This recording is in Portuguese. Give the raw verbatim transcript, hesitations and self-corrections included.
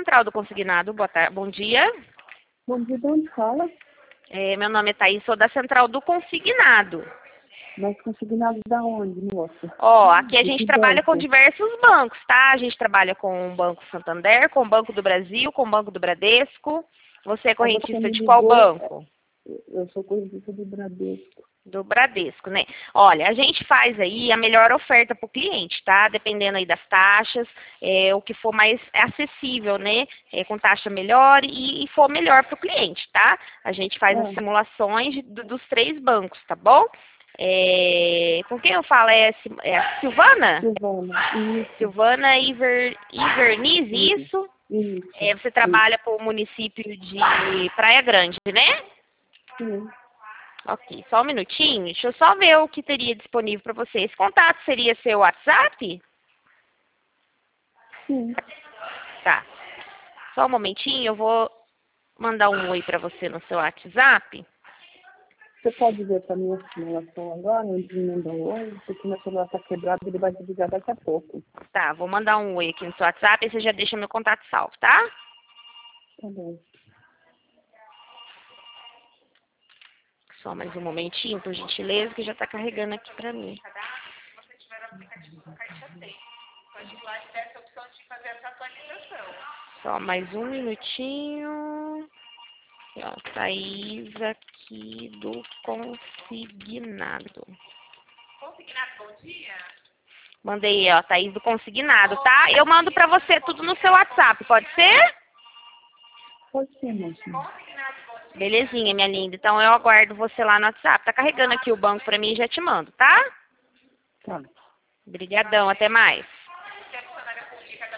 Central do Consignado. Boa tarde, bom dia. Bom dia, de onde fala? É, meu nome é Thaís, sou da Central do Consignado. Mas consignado da onde, moça? Ó, aqui a De gente que trabalha com banco? diversos bancos, tá? A gente trabalha com o Banco Santander, com o Banco do Brasil, com o Banco do Bradesco. Você é Ah, você correntista me de qual ligou, banco? eu sou correntista do Bradesco. Do Bradesco, né? Olha, a gente faz aí a melhor oferta para o cliente, tá? Dependendo aí das taxas, é, o que for mais acessível, né? É, com taxa melhor e, e for melhor para o cliente, tá? A gente faz as Ah. simulações de- do- dos três bancos, tá bom? É, com quem eu falo? É, Sil- é a Silvana? Silvana, isso, Silvana Iver, Iverniz, isso? isso, É, você isso, trabalha para o município de Praia Grande, né? sim, Ok, só um minutinho. Deixa eu só ver o que teria disponível para você. Esse contato seria seu WhatsApp? sim. Tá. Só um momentinho, eu vou mandar um oi para você no seu WhatsApp. Você pode ver para minha simulação agora, onde me mandou hoje, porque meu celular está quebrado, ele vai desligar daqui a pouco. Tá, vou mandar um oi aqui no seu WhatsApp e você já deixa meu contato salvo, tá? Tá bom. Só mais um momentinho, por gentileza, que já tá carregando aqui para mim. Só mais um minutinho. Aqui, ó, Thaís aqui do Consignado. Consignado, bom dia. Mandei, ó, Thaís do Consignado, tá? Eu mando pra você tudo no seu WhatsApp, pode ser? Pode ser, moça. Belezinha, minha linda. Então eu aguardo você lá no WhatsApp. Tá carregando aqui o banco pra mim e já te mando, tá? Tá. Obrigadão, até mais.